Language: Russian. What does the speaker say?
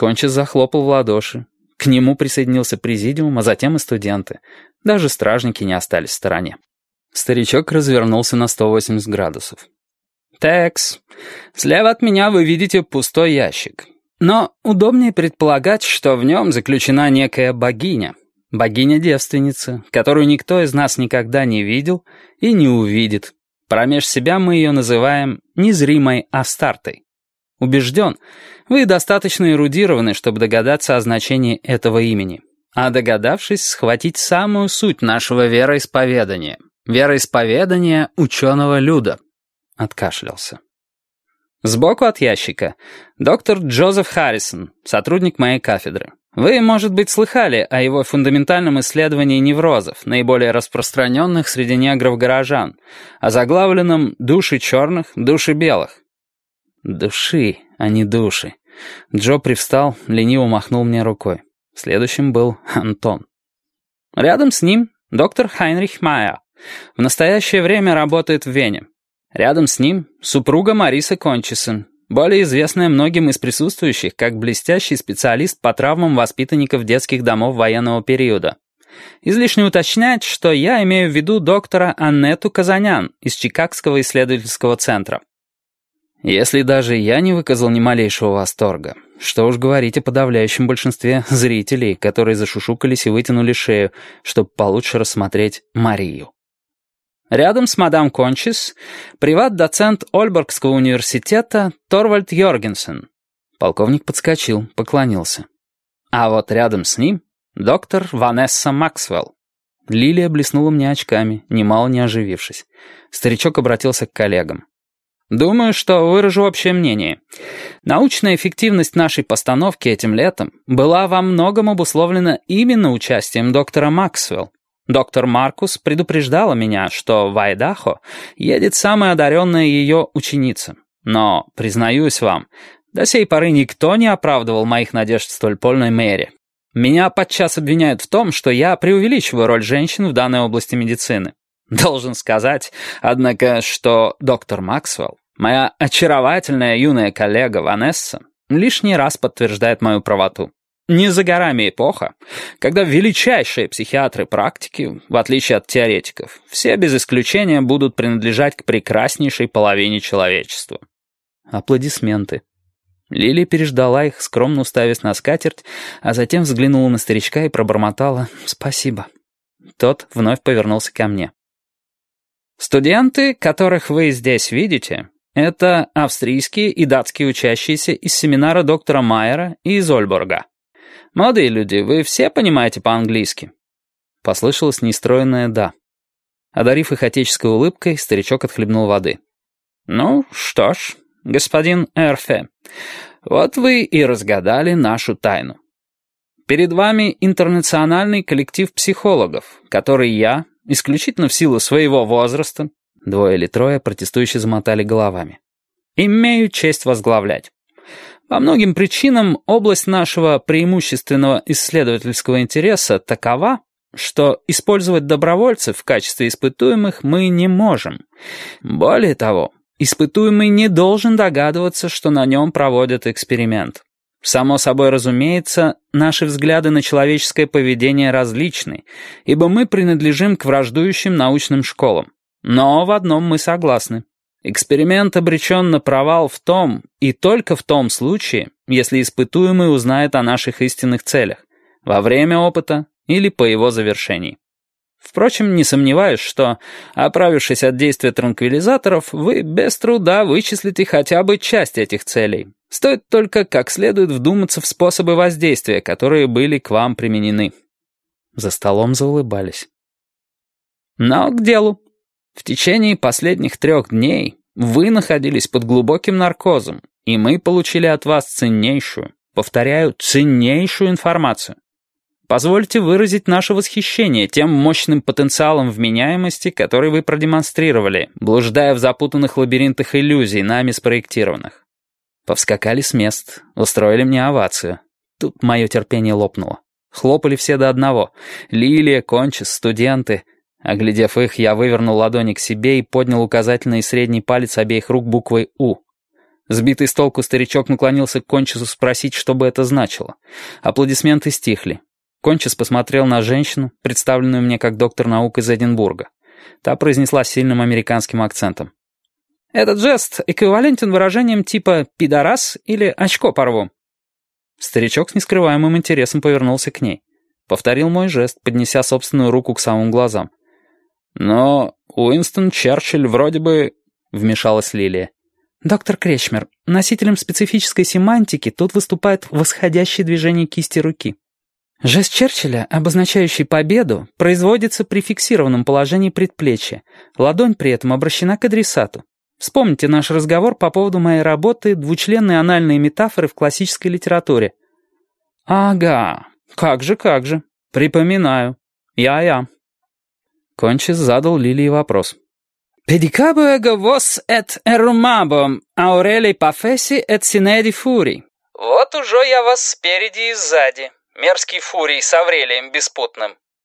Кончис захлопал в ладоши. К нему присоединился президиум, а затем и студенты. Даже стражники не остались в стороне. Старичок развернулся на 180 градусов. «Текс, слева от меня вы видите пустой ящик. Но удобнее предполагать, что в нем заключена некая богиня. Богиня-девственница, которую никто из нас никогда не видел и не увидит. Промеж себя мы ее называем незримой Астартой. Убежден, вы достаточно эрудированы, чтобы догадаться о значении этого имени. А догадавшись, схватить самую суть нашего вероисповедания. Вероисповедание ученого люда». Откашлялся. Сбоку от ящика доктор Джозеф Харрисон, сотрудник моей кафедры. Вы, может быть, слыхали о его фундаментальном исследовании неврозов, наиболее распространенных среди негров-горожан, озаглавленном «Души черных, души белых». Души, а не души. Джо привстал, лениво махнул мне рукой. Следующим был Антон. Рядом с ним доктор Хайнрих Майер. В настоящее время работает в Вене. Рядом с ним супруга Мариса Кончисон, более известная многим из присутствующих как блестящий специалист по травмам воспитанников детских домов военного периода. Излишне уточнять, что я имею в виду доктора Аннету Казанян из Чикагского исследовательского центра. Если даже я не выказал ни малейшего восторга, что уж говорить о подавляющем большинстве зрителей, которые зашушукались и вытянули шею, чтобы получше рассмотреть Марию. Рядом с мадам Кончис приват-доцент Ольборгского университета Торвальд Йоргенсен. Полковник подскочил, поклонился. А вот рядом с ним доктор Ванесса Максвелл. Лилия блеснула мне очками, немало не оживившись. Старичок обратился к коллегам. Думаю, что выражу общее мнение. Научная эффективность нашей постановки этим летом была во многом обусловлена именно участием доктора Максвелл. Доктор Маркус предупреждала меня, что в Айдахо едет самая одаренная ее ученица. Но, признаюсь вам, до сей поры никто не оправдывал моих надежд в столь полной мере. Меня подчас обвиняют в том, что я преувеличиваю роль женщин в данной области медицины. Должен сказать, однако, что доктор Максвелл, моя очаровательная юная коллега Ванесса, лишний раз подтверждает мою правоту. Не за горами эпоха, когда величайшие психиатры практики, в отличие от теоретиков, все без исключения будут принадлежать к прекраснейшей половине человечества. Аплодисменты. Лили переждала их, скромно уставясь на скатерть, а затем взглянула на старичка и пробормотала «Спасибо». Тот вновь повернулся ко мне. Студенты, которых вы здесь видите, это австрийские и датские учащиеся из семинара доктора Майера и из Ольборга. Молодые люди, вы все понимаете по-английски?» Послышалось нестроенное «да». Одарив их отеческой улыбкой, старичок отхлебнул воды. «Ну, что ж, господин Эрфе, вот вы и разгадали нашу тайну. Перед вами интернациональный коллектив психологов, который я, исключительно в силу своего возраста, 2 или 3 протестующие замотали головами, имею честь возглавлять. По многим причинам область нашего преимущественного исследовательского интереса такова, что использовать добровольцев в качестве испытуемых мы не можем. Более того, испытуемый не должен догадываться, что на нем проводят эксперимент. Само собой разумеется, наши взгляды на человеческое поведение различны, ибо мы принадлежим к враждующим научным школам. Но в одном мы согласны. Эксперимент обречен на провал в том и только в том случае, если испытуемый узнает о наших истинных целях, во время опыта или по его завершении. Впрочем, не сомневаюсь, что, оправившись от действия транквилизаторов, вы без труда вычислите хотя бы часть этих целей. Стоит только как следует вдуматься в способы воздействия, которые были к вам применены. За столом заулыбались. Но к делу. В течение последних 3 дней вы находились под глубоким наркозом, и мы получили от вас ценнейшую, повторяю, ценнейшую информацию. Позвольте выразить наше восхищение тем мощным потенциалом вменяемости, который вы продемонстрировали, блуждая в запутанных лабиринтах иллюзий, нами спроектированных. Повскакали с мест, устроили мне овацию. Тут мое терпение лопнуло. Хлопали все до одного. Лилия, Кончис, студенты. Оглядев их, я вывернул ладони к себе и поднял указательный и средний палец обеих рук буквой «У». Сбитый с толку старичок наклонился к Кончису спросить, что бы это значило. Аплодисменты стихли. Кончис посмотрел на женщину, представленную мне как доктор наук из Эдинбурга. Та произнесла с сильным американским акцентом. «Этот жест эквивалентен выражениям типа «пидорас» или «очко порву». Старичок с нескрываемым интересом повернулся к ней. Повторил мой жест, поднеся собственную руку к самым глазам. «Но Уинстон Черчилль вроде бы...» — вмешалась Лилия. «Доктор Кречмер, носителем специфической семантики тут выступает восходящее движение кисти руки. Жест Черчилля, обозначающий победу, производится при фиксированном положении предплечья. Ладонь при этом обращена к адресату. Вспомните наш разговор по поводу моей работы «Двучленные анальные метафоры в классической литературе». «Ага, как же. Припоминаю. Я». Кончис задал Лилии вопрос. «Pedicabo ego vos et erumabo, aureli pafesi et sinedi фури». «Вот уже я вас спереди и сзади, мерзкий фурий с Аврелием беспутным».